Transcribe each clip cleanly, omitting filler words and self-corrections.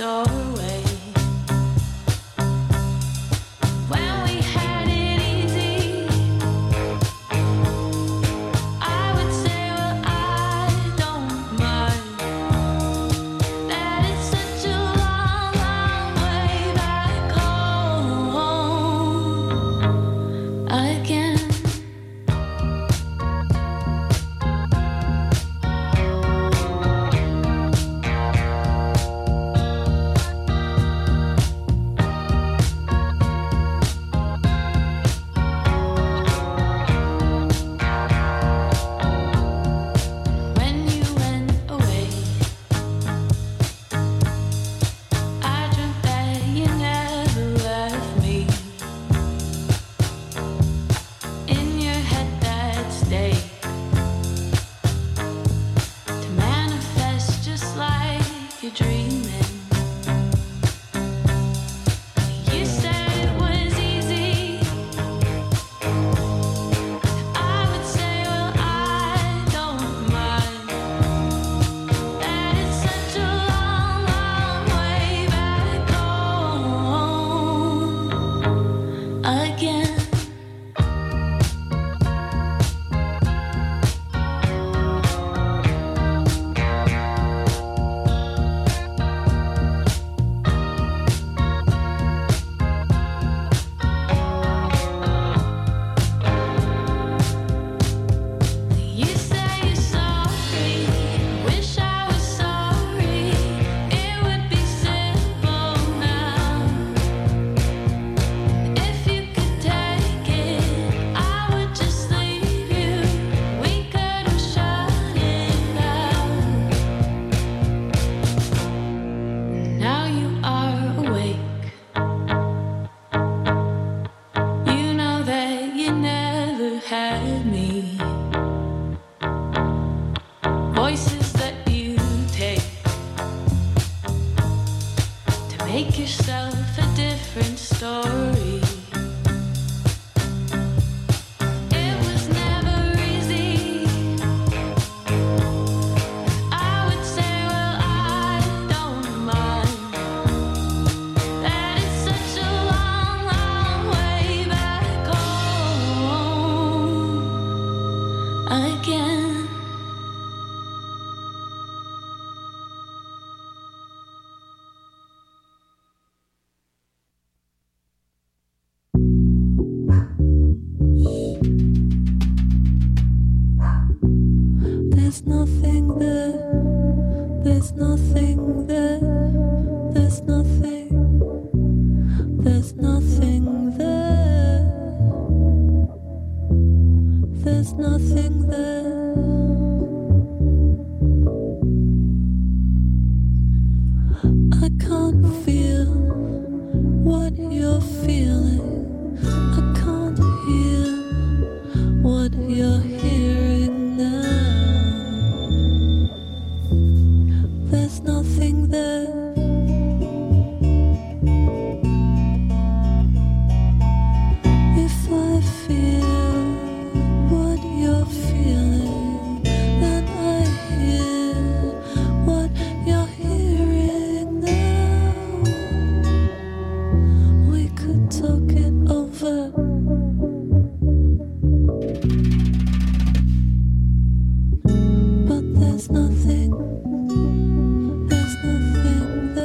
doorway. When we had it easy, I would say, well, I don't mind. That it's such a long, long way back home again. When you went away, I dreamt that you never left me. In your head that stayed to manifest just like you're dreaming. You said it was easy. I would say, well, I don't mind. That it's such a long, long way back home again. You say you're sorry, wish I was sorry. It would be simple now. If you could take it, I would just leave you. We could have shut it out. Now you are awake. You know that you never had me. Voices that you take to make yourself a different story. It was never easy. I would say, well, I don't mind. That it's such a long, long way back home again. There's nothing there, there's nothing there, there's nothing there, there's nothing there. I can't feel what you're feeling, I can't hear what you're hearing now. There's nothing there. If I feel what you're feeling, then I hear what you're hearing now. We could talk it over. But there's nothing there.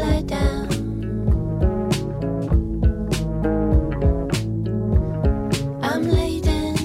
lie down. I'm laden.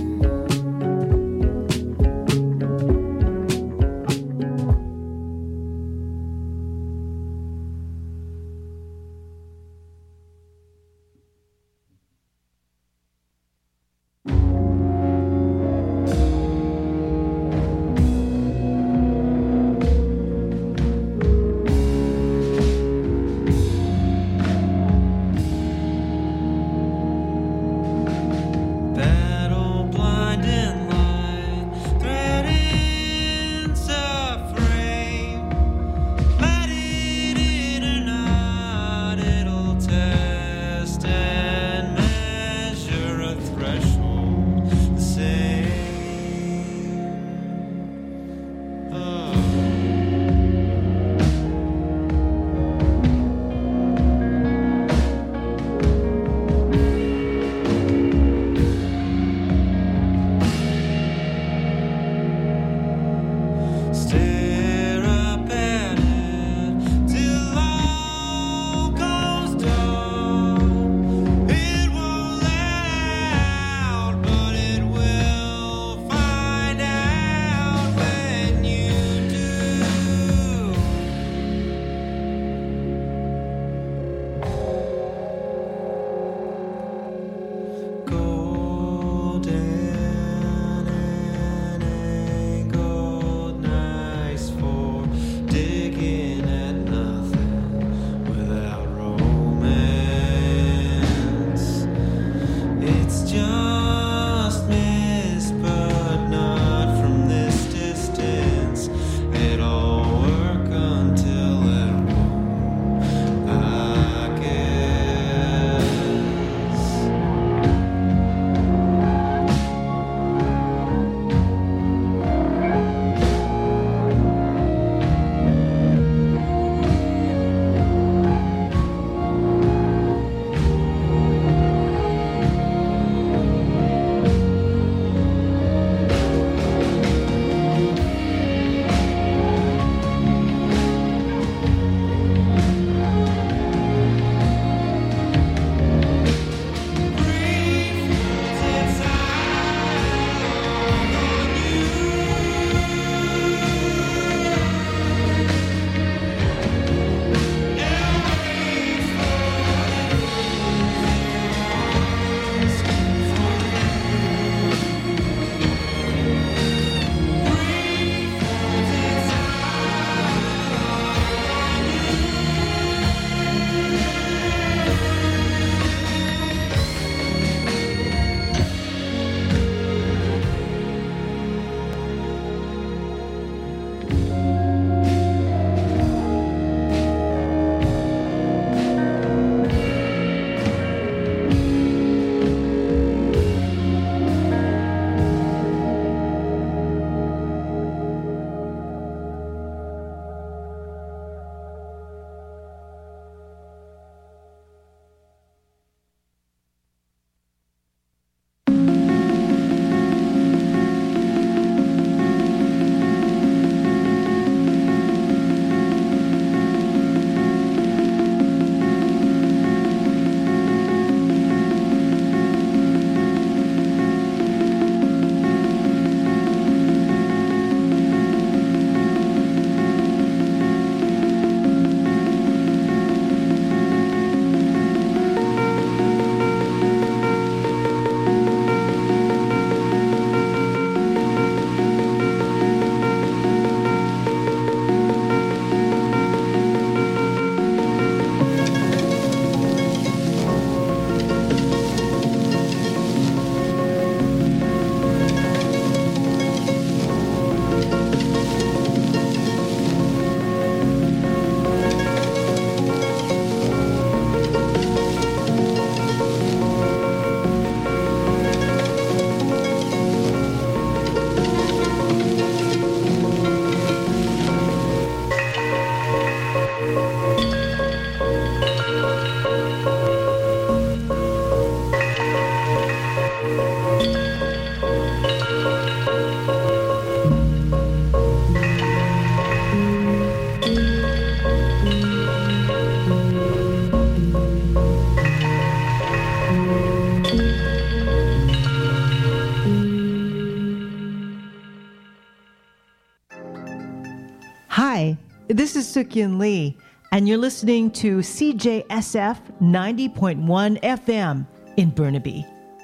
This is Sukyin Lee, and you're listening to CJSF 90.1 FM in Burnaby.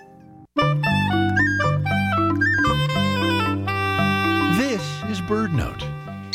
This is BirdNote.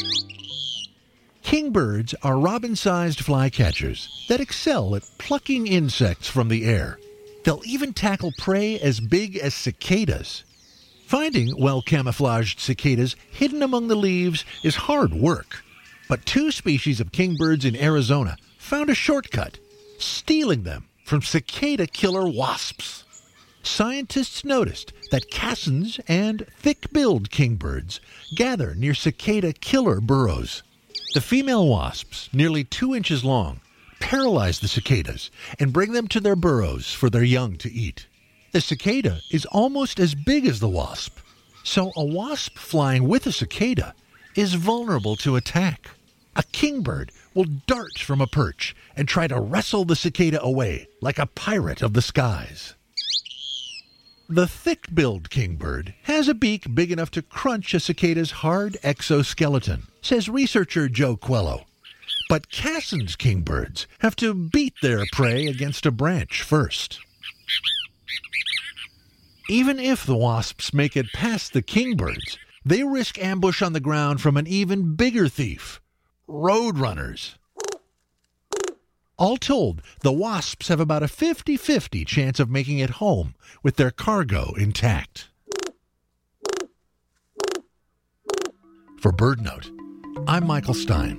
Kingbirds are robin-sized flycatchers that excel at plucking insects from the air. They'll even tackle prey as big as cicadas. Finding well-camouflaged cicadas hidden among the leaves is hard work. But 2 species of kingbirds in Arizona found a shortcut, stealing them from cicada killer wasps. Scientists noticed that cassins and thick-billed kingbirds gather near cicada killer burrows. The female wasps, nearly 2 inches long, paralyze the cicadas and bring them to their burrows for their young to eat. The cicada is almost as big as the wasp, so a wasp flying with a cicada is vulnerable to attack. A kingbird will dart from a perch and try to wrestle the cicada away like a pirate of the skies. The thick-billed kingbird has a beak big enough to crunch a cicada's hard exoskeleton, says researcher Joe Quello. But Cassin's kingbirds have to beat their prey against a branch first. Even if the wasps make it past the kingbirds, they risk ambush on the ground from an even bigger thief, roadrunners. All told, the wasps have about a 50-50 chance of making it home with their cargo intact. For BirdNote, I'm Michael Stein.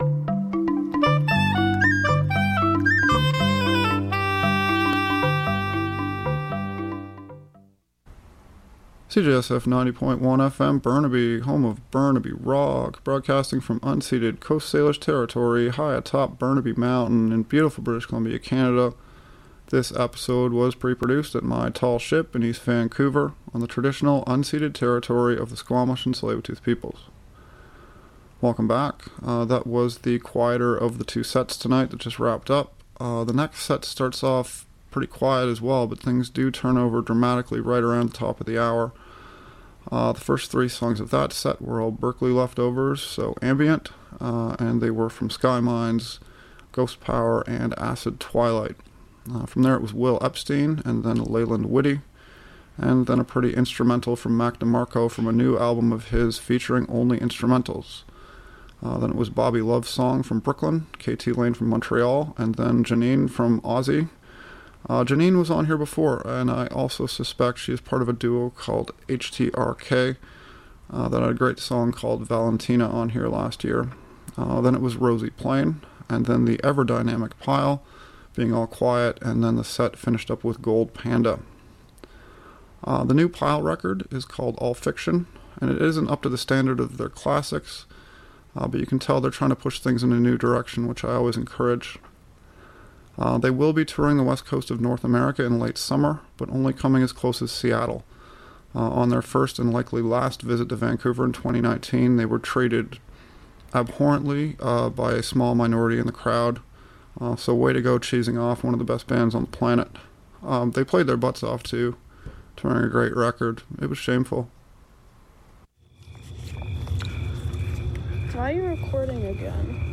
CJSF 90.1 FM, Burnaby, home of Burnaby Rock, broadcasting from unceded Coast Salish territory high atop Burnaby Mountain in beautiful British Columbia, Canada. This episode was pre-produced at my tall ship in East Vancouver on the traditional unceded territory of the Squamish and Tsleil-Waututh peoples. Welcome back. That was the quieter of the 2 sets tonight that just wrapped up. The next set starts off pretty quiet as well, but things do turn over dramatically right around the top of the hour. The first 3 songs of that set were all Berkeley leftovers, so ambient, and they were from Sky Mines, Ghost Power, and Acid Twilight. From there it was Will Epstein, and then Leyland Whitty, and then a pretty instrumental from Mac DeMarco from a new album of his featuring only instrumentals. Then it was Bobby Love's Song from Brooklyn, KT Lane from Montreal, and then Janine from Aussie. Janine was on here before, and I also suspect she is part of a duo called HTRK that had a great song called Valentina on here last year. Then it was Rosie Plain, and then the ever dynamic Pile, being all quiet, and then the set finished up with Gold Panda. The new Pile record is called All Fiction, and it isn't up to the standard of their classics, but you can tell they're trying to push things in a new direction, which I always encourage. They will be touring the west coast of North America in late summer, but only coming as close as Seattle. On their first and likely last visit to Vancouver in 2019, they were treated abhorrently by a small minority in the crowd. So way to go cheesing off one of the best bands on the planet. They played their butts off too, touring a great record. It was shameful. Why are you recording again?